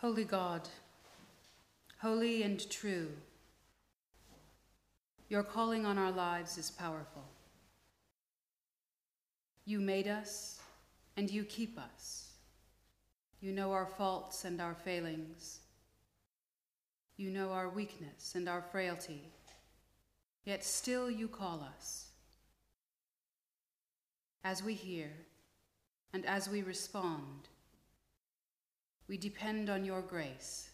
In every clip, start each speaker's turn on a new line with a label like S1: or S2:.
S1: Holy God, holy and true, your calling on our lives is powerful. You made us and you keep us. You know our faults and our failings. You know our weakness and our frailty, yet still you call us. As we hear and as we respond, we depend on your grace.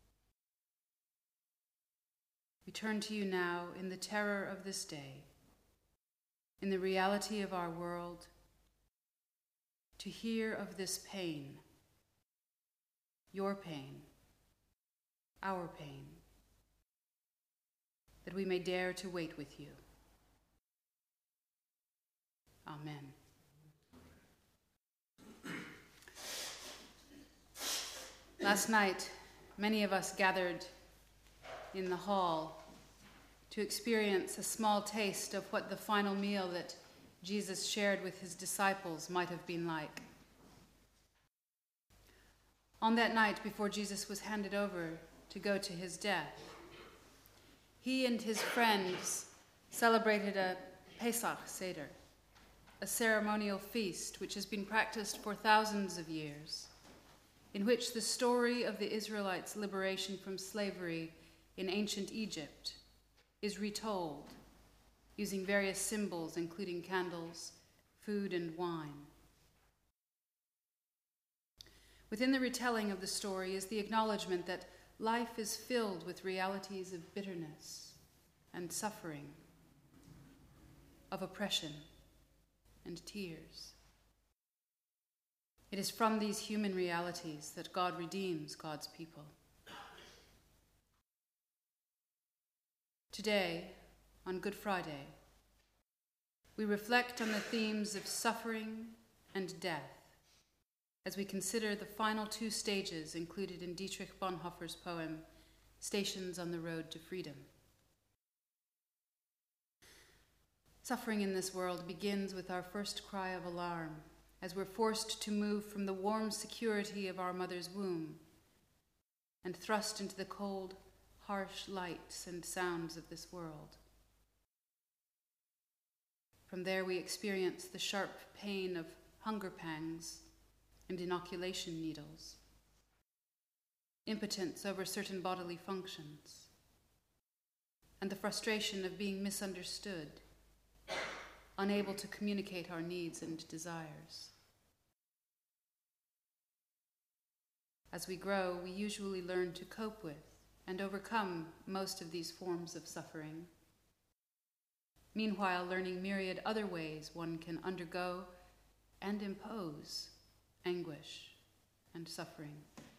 S1: We turn to you now in the terror of this day, in the reality of our world, to hear of this pain, your pain, our pain, that we may dare to wait with you. Amen. Last night, many of us gathered in the hall to experience a small taste of what the final meal that Jesus shared with his disciples might have been like. On that night before Jesus was handed over to go to his death, he and his friends celebrated a Pesach Seder, a ceremonial feast which has been practiced for thousands of years, in which the story of the Israelites' liberation from slavery in ancient Egypt is retold using various symbols, including candles, food, and wine. Within the retelling of the story is the acknowledgement that life is filled with realities of bitterness and suffering, of oppression and tears. It is from these human realities that God redeems God's people. Today, on Good Friday, we reflect on the themes of suffering and death as we consider the final two stages included in Dietrich Bonhoeffer's poem, Stations on the Road to Freedom. Suffering in this world begins with our first cry of alarm, as we're forced to move from the warm security of our mother's womb and thrust into the cold, harsh lights and sounds of this world. From there we experience the sharp pain of hunger pangs and inoculation needles, impotence over certain bodily functions, and the frustration of being misunderstood, unable to communicate our needs and desires. As we grow, we usually learn to cope with and overcome most of these forms of suffering, meanwhile learning myriad other ways one can undergo and impose anguish and suffering,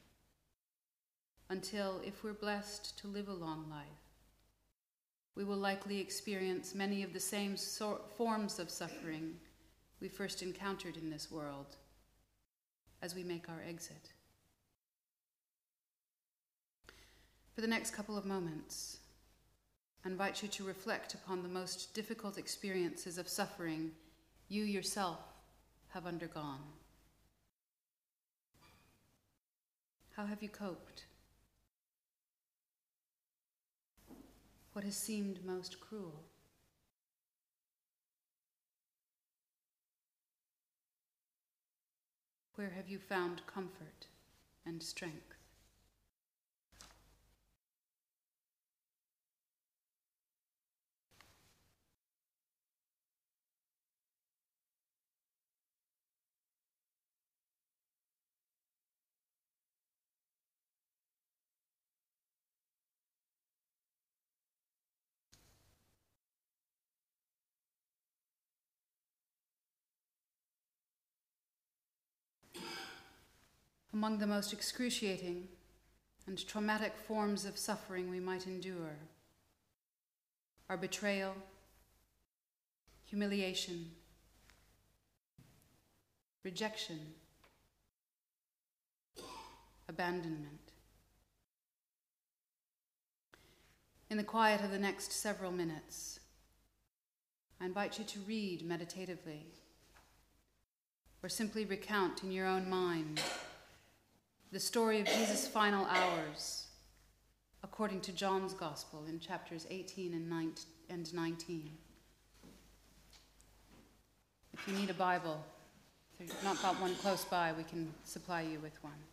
S1: until, if we're blessed to live a long life, we will likely experience many of the same forms of suffering we first encountered in this world as we make our exit. For the next couple of moments, I invite you to reflect upon the most difficult experiences of suffering you yourself have undergone. How have you coped? What has seemed most cruel? Where have you found comfort and strength? Among the most excruciating and traumatic forms of suffering we might endure are betrayal, humiliation, rejection, abandonment. In the quiet of the next several minutes, I invite you to read meditatively or simply recount in your own mind the story of Jesus' final hours, according to John's Gospel in chapters 18 and 19. If you need a Bible, if you've not got one close by, we can supply you with one.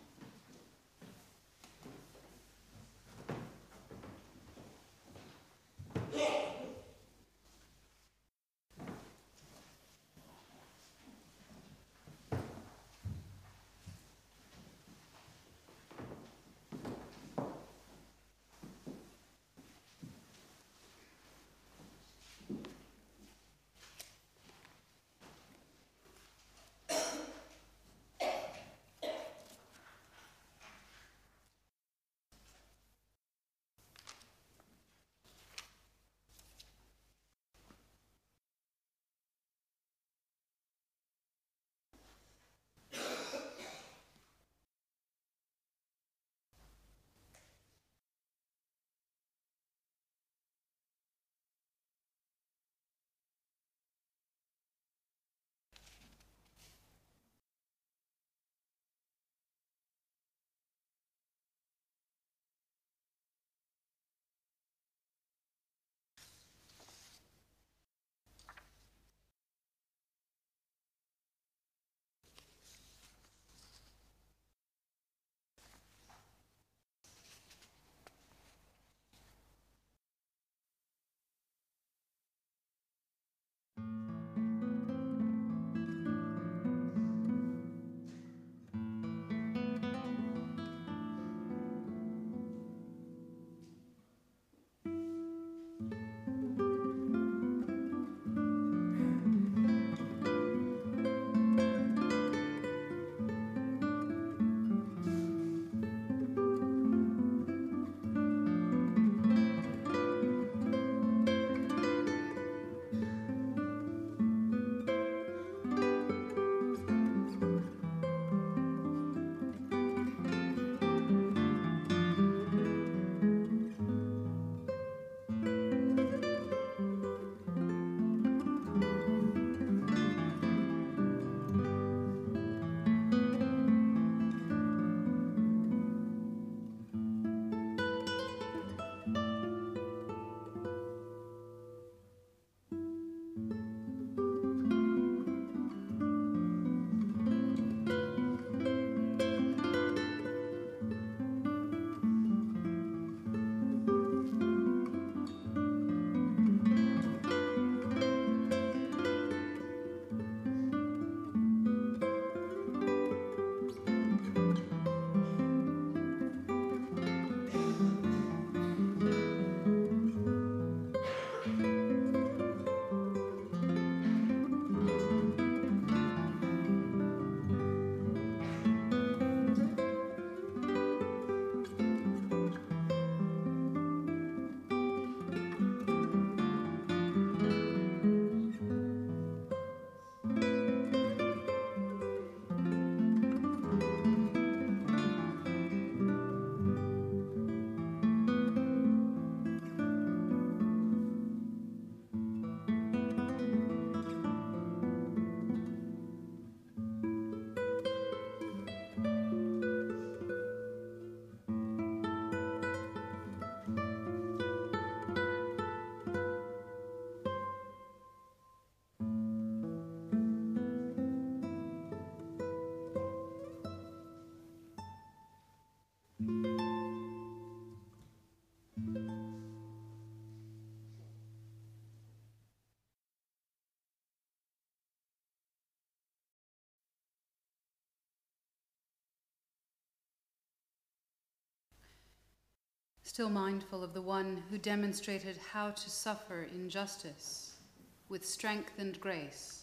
S1: Still mindful of the one who demonstrated how to suffer injustice with strength and grace,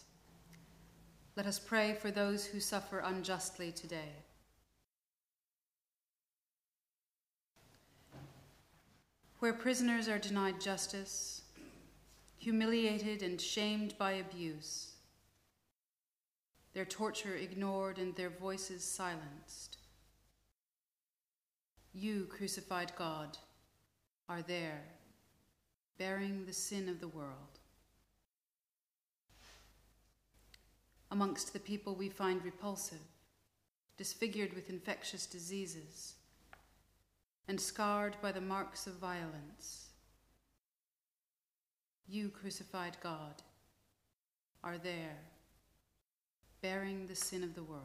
S1: let us pray for those who suffer unjustly today. Where prisoners are denied justice, humiliated and shamed by abuse, their torture ignored and their voices silenced, you, crucified God, are there, bearing the sin of the world. Amongst the people we find repulsive, disfigured with infectious diseases, and scarred by the marks of violence. You, crucified God, are there, bearing the sin of the world.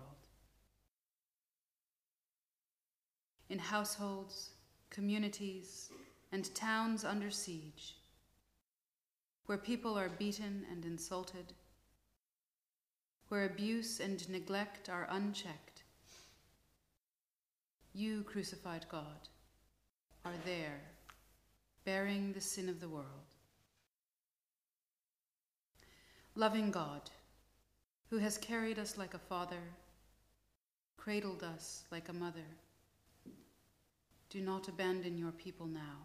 S1: In households, communities, and towns under siege, where people are beaten and insulted, where abuse and neglect are unchecked, you, crucified God, are there, bearing the sin of the world. Loving God, who has carried us like a father, cradled us like a mother, do not abandon your people now.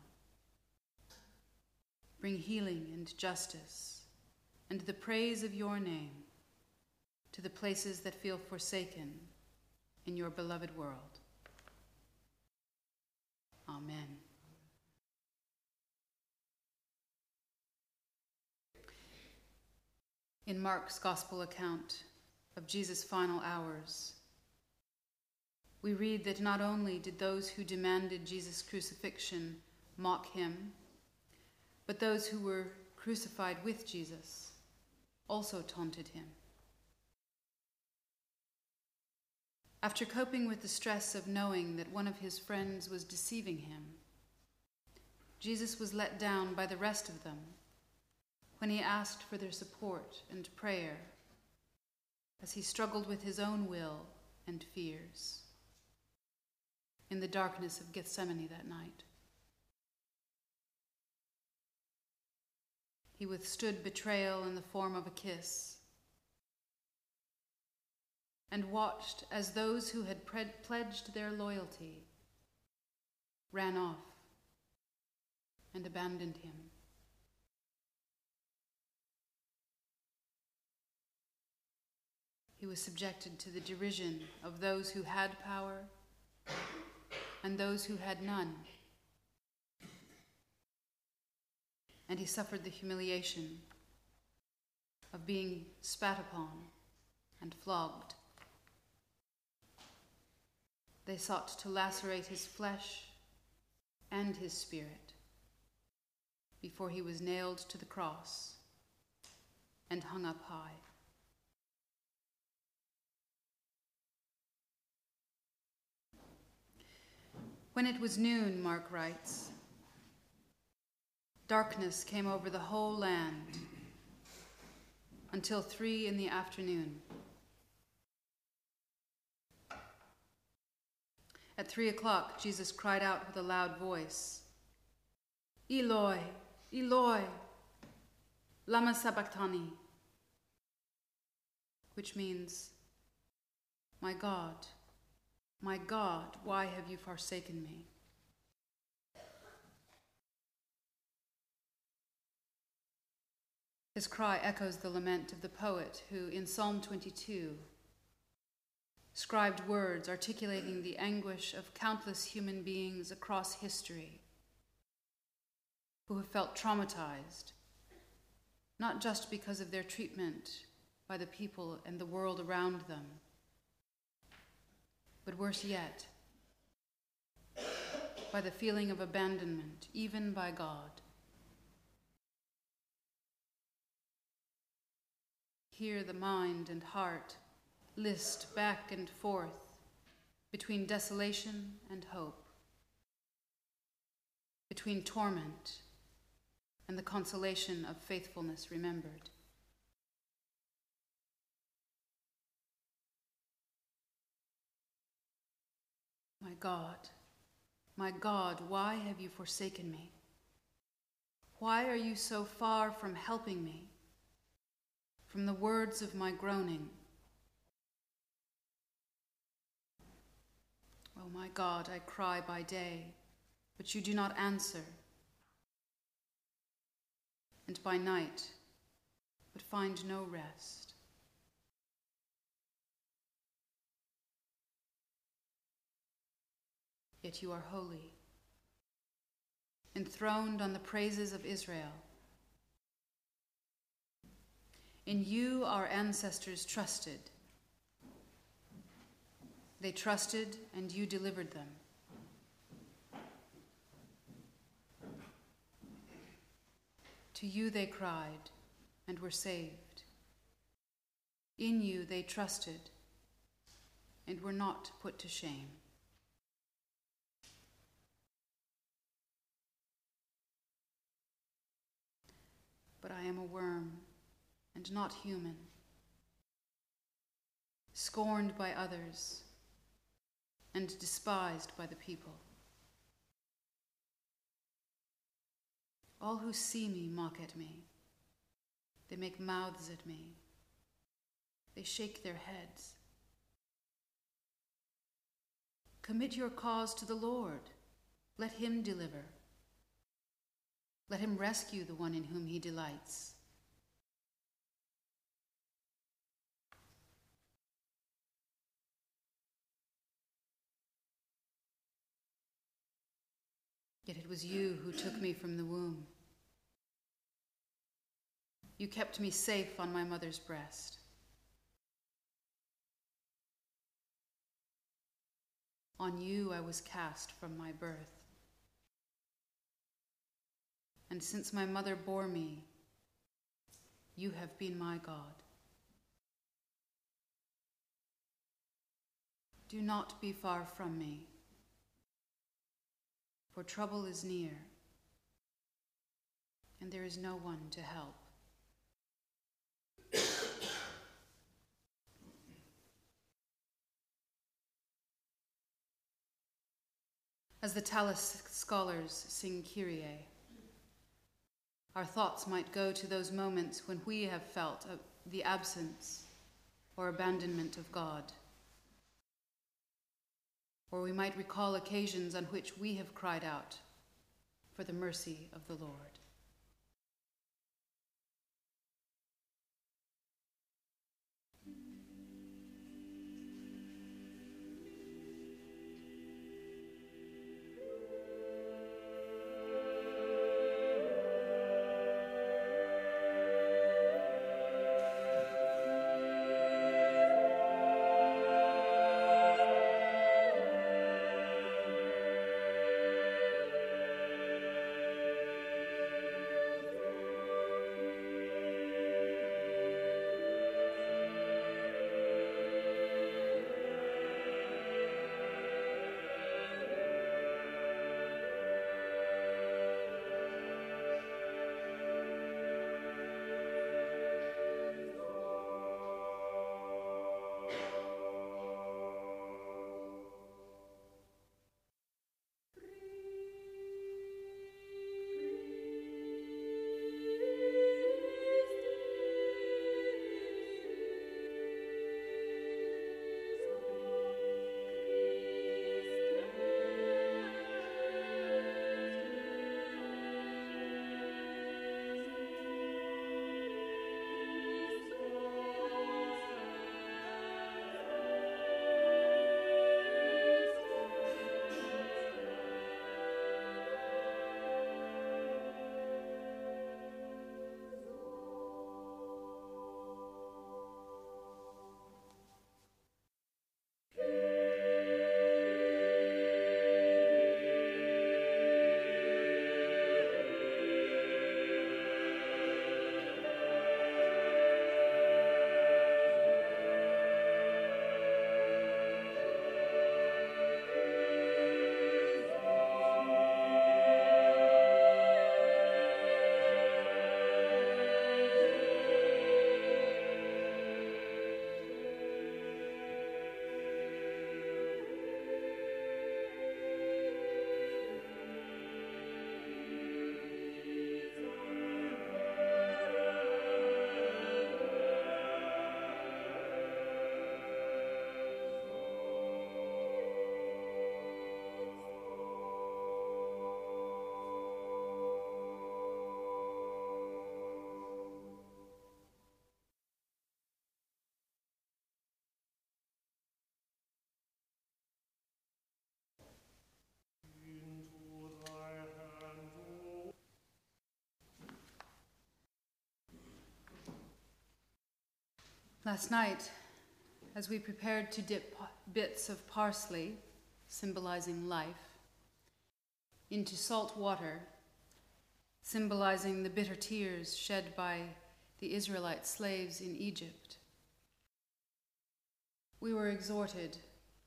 S1: Bring healing and justice and the praise of your name to the places that feel forsaken in your beloved world. Amen. In Mark's Gospel account of Jesus' final hours, we read that not only did those who demanded Jesus' crucifixion mock him, but those who were crucified with Jesus also taunted him. After coping with the stress of knowing that one of his friends was deceiving him, Jesus was let down by the rest of them when he asked for their support and prayer as he struggled with his own will and fears in the darkness of Gethsemane that night. He withstood betrayal in the form of a kiss and watched as those who had pledged their loyalty ran off and abandoned him. He was subjected to the derision of those who had power and those who had none. And he suffered the humiliation of being spat upon and flogged. They sought to lacerate his flesh and his spirit before he was nailed to the cross and hung up high. When it was noon, Mark writes, darkness came over the whole land until 3 p.m. At 3 o'clock, Jesus cried out with a loud voice, Eloi, Eloi, lama sabachthani, which means, my God, why have you forsaken me? His cry echoes the lament of the poet who, in Psalm 22, scribed words articulating the anguish of countless human beings across history who have felt traumatized, not just because of their treatment by the people and the world around them, but worse yet, by the feeling of abandonment, even by God. Here the mind and heart list back and forth between desolation and hope, between torment and the consolation of faithfulness remembered. My God, why have you forsaken me? Why are you so far from helping me, from the words of my groaning? Oh my God, I cry by day, but you do not answer, and by night, but find no rest. Yet you are holy, enthroned on the praises of Israel. In you our ancestors trusted. They trusted, and you delivered them. To you they cried, and were saved. In you they trusted, and were not put to shame. But I am a worm, and not human, scorned by others, and despised by the people. All who see me mock at me. They make mouths at me. They shake their heads. Commit your cause to the Lord. Let him deliver. Let him rescue the one in whom he delights. Yet it was you who took me from the womb. You kept me safe on my mother's breast. On you I was cast from my birth. And since my mother bore me, you have been my God. Do not be far from me, for trouble is near, and there is no one to help. As the Tallis scholars sing Kyrie, our thoughts might go to those moments when we have felt the absence or abandonment of God. Or we might recall occasions on which we have cried out for the mercy of the Lord. Last night, as we prepared to dip bits of parsley, symbolizing life, into salt water, symbolizing the bitter tears shed by the Israelite slaves in Egypt, we were exhorted,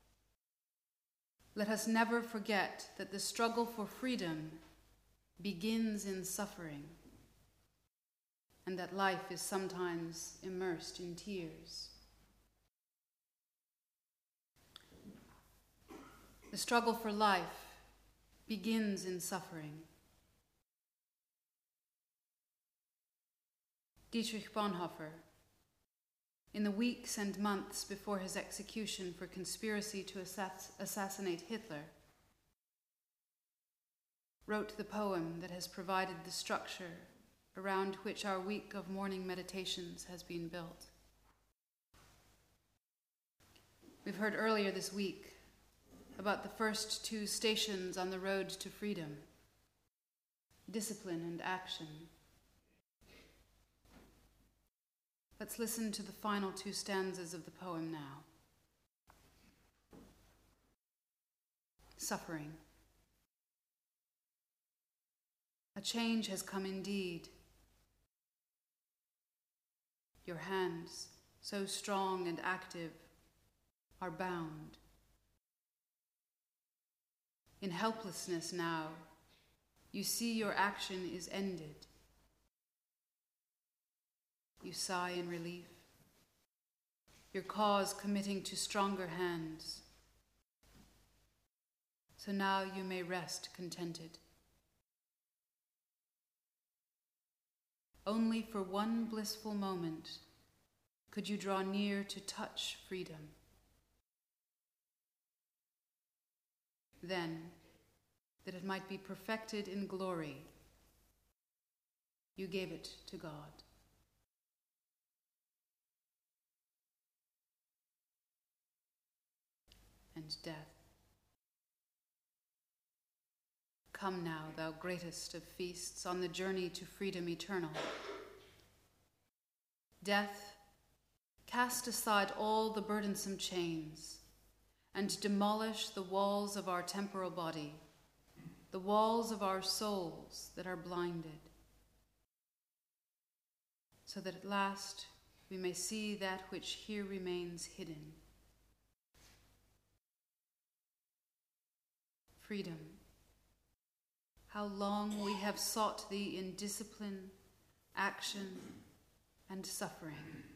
S1: let us never forget that the struggle for freedom begins in suffering, and that life is sometimes immersed in tears. The struggle for life begins in suffering. Dietrich Bonhoeffer, in the weeks and months before his execution for conspiracy to assassinate Hitler, wrote the poem that has provided the structure around which our week of morning meditations has been built. We've heard earlier this week about the first 2 stations on the road to freedom, discipline and action. Let's listen to the final 2 stanzas of the poem now. Suffering. A change has come indeed. Your hands, so strong and active, are bound. In helplessness now, you see your action is ended. You sigh in relief, your cause committing to stronger hands. So now you may rest contented. Only for one blissful moment could you draw near to touch freedom. Then, that it might be perfected in glory, you gave it to God. And death. Come now, thou greatest of feasts, on the journey to freedom eternal. Death, cast aside all the burdensome chains, and demolish the walls of our temporal body, the walls of our souls that are blinded, so that at last we may see that which here remains hidden. Freedom. How long we have sought thee in discipline, action, and suffering.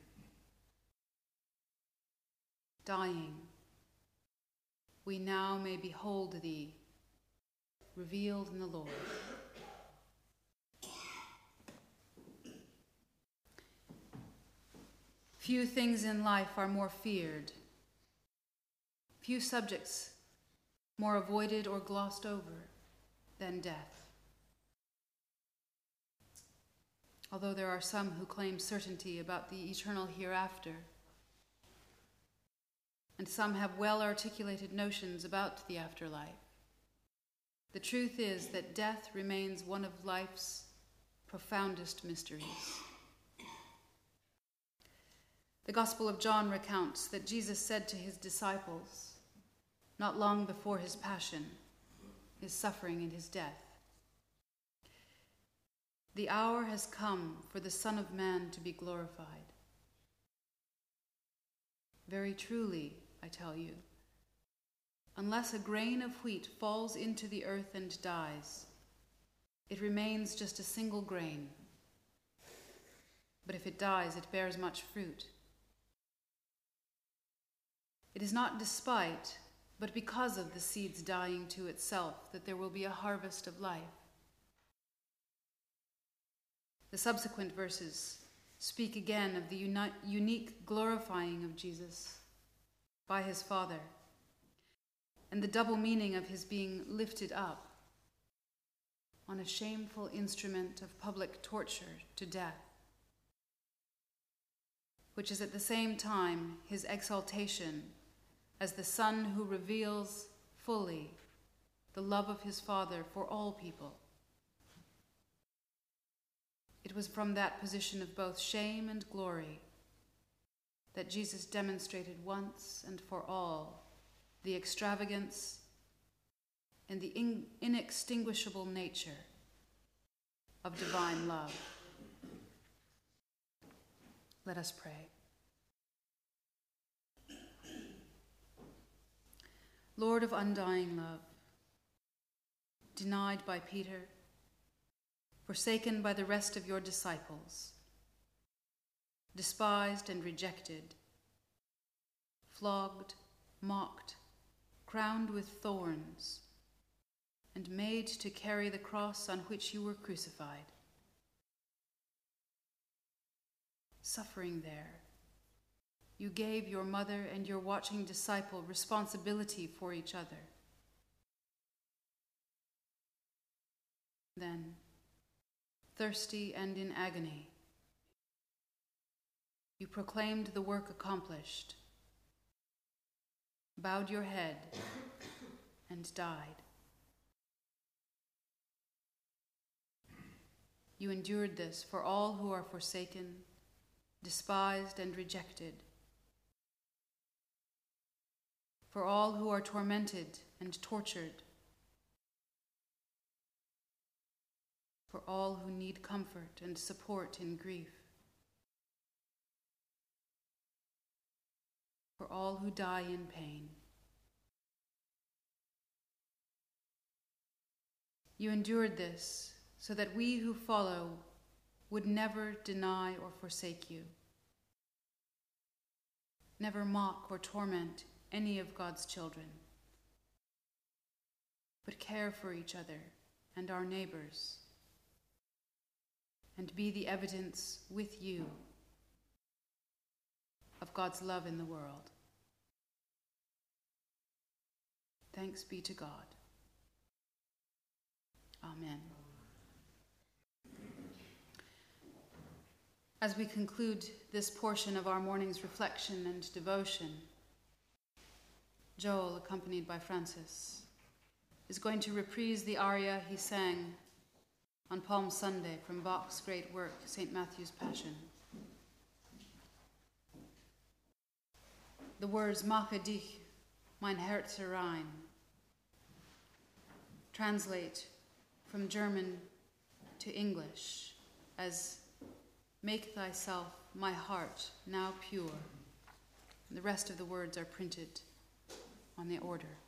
S1: Dying, we now may behold thee, revealed in the Lord. Few things in life are more feared, few subjects more avoided or glossed over than death. Although there are some who claim certainty about the eternal hereafter, and some have well-articulated notions about the afterlife, the truth is that death remains one of life's profoundest mysteries. The Gospel of John recounts that Jesus said to his disciples, not long before his passion, his suffering, and his death, "The hour has come for the Son of Man to be glorified. Very truly, I tell you, unless a grain of wheat falls into the earth and dies, it remains just a single grain. But if it dies, it bears much fruit. It is not despite, but because of the seed's dying to itself that there will be a harvest of life." The subsequent verses speak again of the unique glorifying of Jesus by his Father, and the double meaning of his being lifted up on a shameful instrument of public torture to death, which is at the same time his exaltation as the Son who reveals fully the love of his Father for all people. It was from that position of both shame and glory that Jesus demonstrated once and for all the extravagance and the inextinguishable nature of divine love. Let us pray. Lord of undying love, denied by Peter, forsaken by the rest of your disciples, despised and rejected, flogged, mocked, crowned with thorns, and made to carry the cross on which you were crucified. Suffering there, you gave your mother and your watching disciple responsibility for each other. Then, thirsty and in agony, you proclaimed the work accomplished, bowed your head, and died. You endured this for all who are forsaken, despised, and rejected, for all who are tormented and tortured, for all who need comfort and support in grief, for all who die in pain. You endured this so that we who follow would never deny or forsake you, never mock or torment any of God's children, but care for each other and our neighbors, and be the evidence with you of God's love in the world. Thanks be to God. Amen. As we conclude this portion of our morning's reflection and devotion, Joel, accompanied by Francis, is going to reprise the aria he sang on Palm Sunday from Bach's great work, St. Matthew's Passion. The words Mache dich, mein Herz rein, translate from German to English as make thyself my heart now pure. And the rest of the words are printed on the order.